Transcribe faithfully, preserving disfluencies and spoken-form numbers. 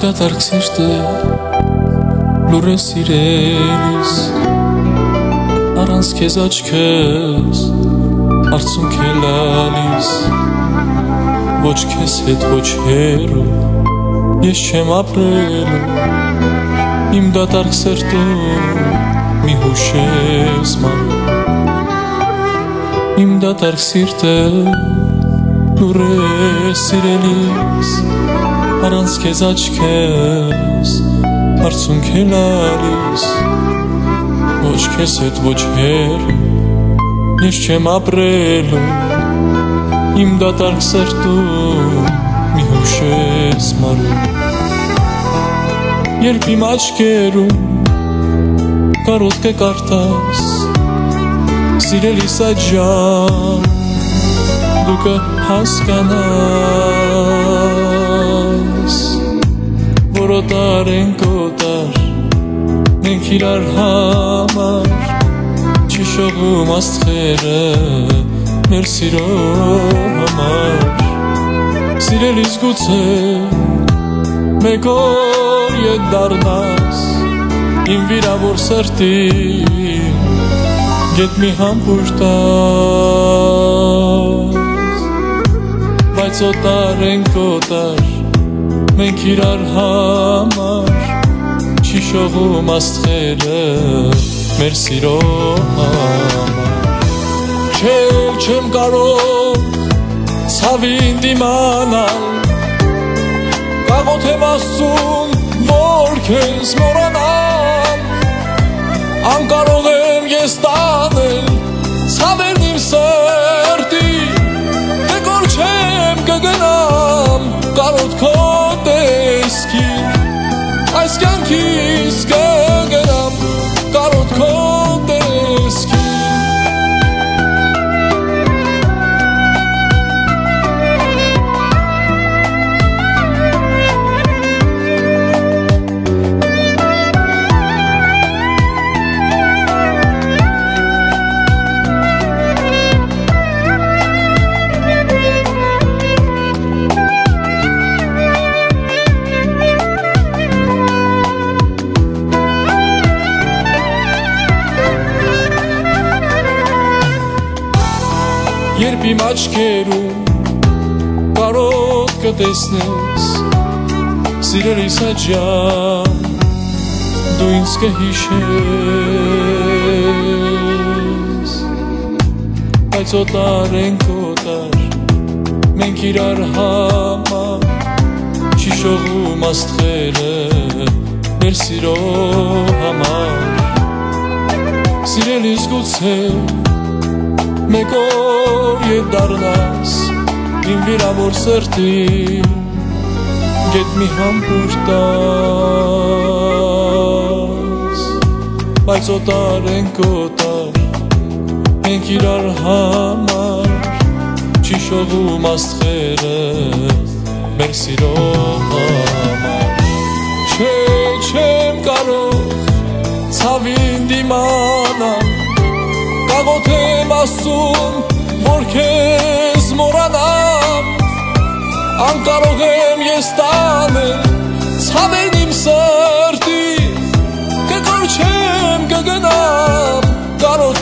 դատարկ սիրտը լուր է սիրելիս, առանց քեզ աչքս արցունք է լալիս, ոչ քեզ հետ ոչ հեռու ես չեմ ապրելու, իմ դատարկ սրտում մի հուշ ես ման, իմ դատարկ սիրտը լուր է սիրելիս, առանց քեզ աչքս արցունք է լալիս, ոչ քեզ հետ ոչ հեռու ես չեմ ապրելու, իմ դատարկ սրտում մի հուշ ես մարում, երբ իմ աչքերում կարոտք է կարդաս, սիրելիս այդ ժամ դու կհասկանաս, որ օտար ենք օտար մենք իրար համար, չի շողում աստղերը մեր սիրո համար, սիրելիս գուցե մեկ օր ետ դառնաս իմ վիրավոր սրտին, գետ մի համբույր տաս, բայց օտար ենք օտար մենք իրար համար, չի շողում աստղերը մեր սիրո համար, չէ չեմ կարող ցավին դիմանալ, կաղոթեմ Աստծուն որ քեզ մոռանամ, անկարող եմ ես տանել ցավերն իմ սրտի, դե կոր չեմ կգնամ կարոտ քո տեսքին, այս կյանքից կգնամ կարոտ քո տեսքին, երբ իմ աչքերում կարոտ կտեսնես, սիրելիս այդ ժամ դու ինձ կհիշես, բայց օտար ենք օտար մենք իրար համար, չի շողում աստղերը մեր սիրո համար, սիրելիս գուցե մեկ օր ետ դառնաս իմ վիրավոր սրտին, գետ մի համբույր տաս, բայց օտար ենք օտար մենք իրար համար, չի շողում աստղերը մեր սիրո համար, չէ չեմ կարող ցավին դիմանալ, կաղոթեմ Աստծուն որ քեզ մոռանամ, անկարող եմ ես տանել ցավերն իմ սրտի, կկոր չեմ կգնամ կարոտ